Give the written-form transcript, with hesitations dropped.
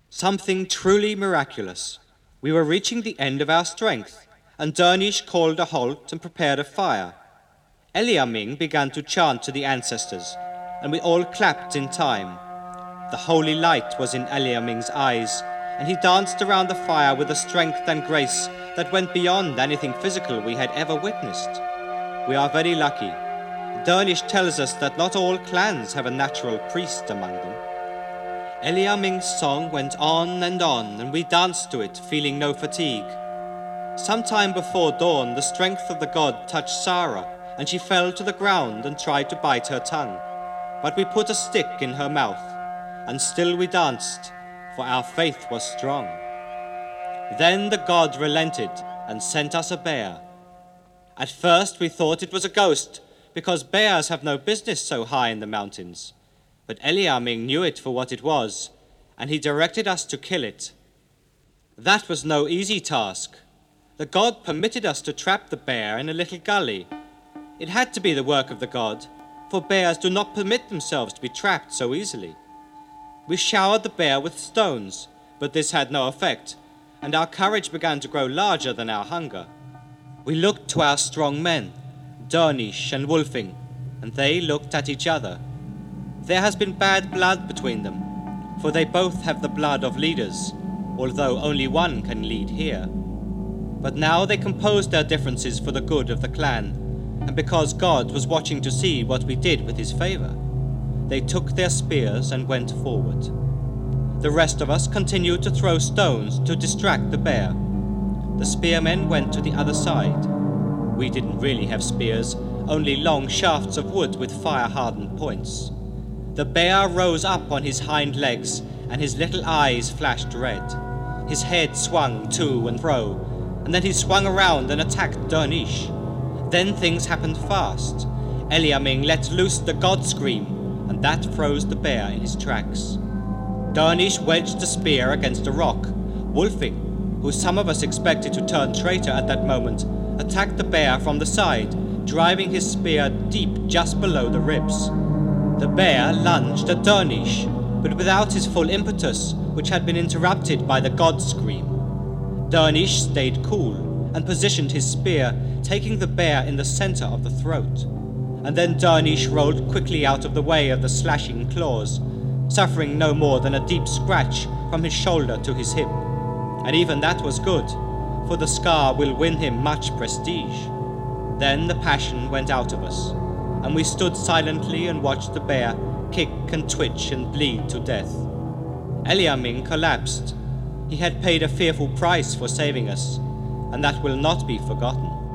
Something truly miraculous. We were reaching the end of our strength, and Dernish called a halt and prepared a fire. Eliaming began to chant to the ancestors, and we all clapped in time. The holy light was in Eliaming's eyes, and he danced around the fire with a strength and grace that went beyond anything physical we had ever witnessed. We are very lucky. Dernish tells us that not all clans have a natural priest among them. Eliaming's song went on, and we danced to it, feeling no fatigue. Sometime before dawn, the strength of the god touched Sarah, and she fell to the ground and tried to bite her tongue. But we put a stick in her mouth, and still we danced, for our faith was strong. Then the god relented and sent us a bear. At first we thought it was a ghost, because bears have no business so high in the mountains. But Eliaming knew it for what it was, and he directed us to kill it. That was no easy task. The god permitted us to trap the bear in a little gully. It had to be the work of the god, for bears do not permit themselves to be trapped so easily. We showered the bear with stones, but this had no effect, and our courage began to grow larger than our hunger. We looked to our strong men, Dernish and Wulfing, and they looked at each other. There has been bad blood between them, for they both have the blood of leaders, although only one can lead here. But now they composed their differences for the good of the clan, and because God was watching to see what we did with his favor. They took their spears and went forward. The rest of us continued to throw stones to distract the bear. The spearmen went to the other side. We didn't really have spears, only long shafts of wood with fire-hardened points. The bear rose up on his hind legs, and his little eyes flashed red. His head swung to and fro, and then he swung around and attacked Dernish. Then things happened fast. Eliaming let loose the god scream, and that froze the bear in his tracks. Dernish wedged the spear against a rock. Wulfing, who some of us expected to turn traitor at that moment, attacked the bear from the side, driving his spear deep just below the ribs. The bear lunged at Dernish, but without his full impetus, which had been interrupted by the god scream. Dernish stayed cool and positioned his spear, taking the bear in the center of the throat. And then Dernish rolled quickly out of the way of the slashing claws, suffering no more than a deep scratch from his shoulder to his hip. And even that was good, for the scar will win him much prestige. Then the passion went out of us, and we stood silently and watched the bear kick and twitch and bleed to death. Eliaming collapsed. He had paid a fearful price for saving us, and that will not be forgotten.